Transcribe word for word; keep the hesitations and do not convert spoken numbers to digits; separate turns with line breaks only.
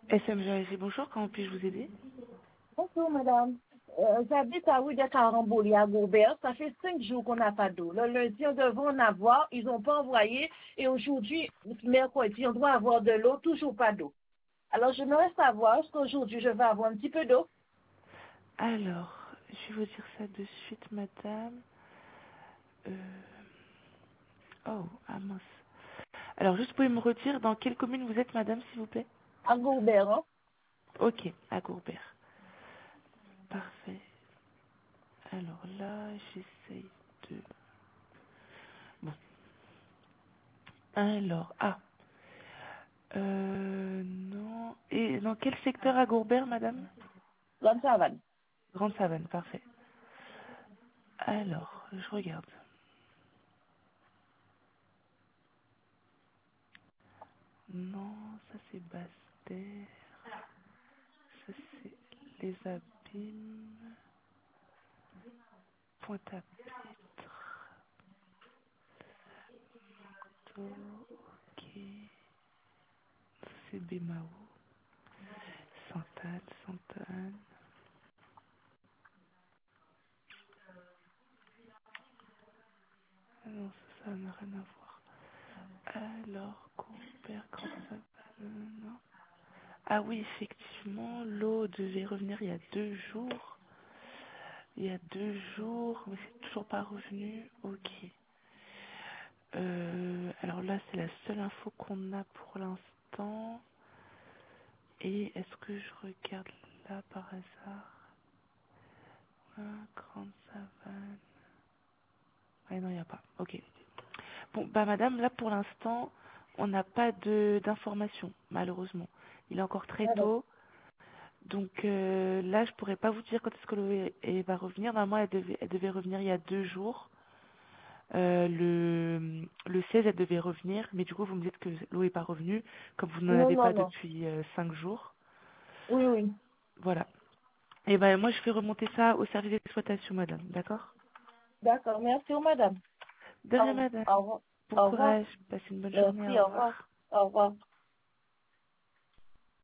S M G A G, bonjour, comment puis-je vous aider?
Bonjour, madame. Euh, J'habite à rue de Caramboli à Gobert. Ça fait cinq jours qu'on n'a pas d'eau. Le lundi, on devait en avoir. Ils n'ont pas envoyé. Et aujourd'hui, mercredi, on doit avoir de l'eau. Toujours pas d'eau. Alors, j'aimerais savoir, est-ce qu'aujourd'hui, je vais avoir un petit peu d'eau?
Alors, je vais vous dire ça de suite, madame. Euh... Oh, ah mince. Alors, juste pouvez me redire dans quelle commune vous êtes, madame, s'il vous plaît?
À Gobert, hein?
Ok, à Courbert. Parfait. Alors là, j'essaye de... Bon, alors, ah, euh, non. Et dans quel secteur à Courbert, madame?
Grande savane.
Grande Savane, parfait. Alors, je regarde. Non, ça c'est Basse-Terre. Ça c'est les Abîmes. Pointe-à-Pitre. Ok. Ça c'est Bémao. Sainte-Anne, Sainte-Anne. Ah non, ça, ça n'a rien à voir. Alors, Courbert, Grande Savane, non. Ah oui, effectivement, l'eau devait revenir il y a deux jours. Il y a deux jours, mais c'est toujours pas revenu. Ok. Euh, alors là, c'est la seule info qu'on a pour l'instant. Et est-ce que je regarde là par hasard? Ah, Grande Savane. Ah non, il n'y a pas. Ok. Bon, bah madame, là pour l'instant, on n'a pas de d'informations, malheureusement. Il est encore très
Alors,
tôt. Donc euh, là, je pourrais pas vous dire quand est-ce que l'eau elle va revenir. Normalement, elle devait, elle devait revenir il y a deux jours. Euh, le, le seize, elle devait revenir, mais du coup, vous me dites que l'eau n'est pas revenue, comme vous n'en
non,
avez
non,
pas
non.
depuis euh, cinq jours.
Oui, oui.
Voilà. Et ben moi, je fais remonter ça au service d'exploitation, madame. D'accord?
D'accord. Merci, madame.
De rien,
Au,
madame.
au revoir.
Bon
Au revoir.
courage. Passez une bonne journée.
Merci,
Au
au revoir.
revoir.
Au revoir.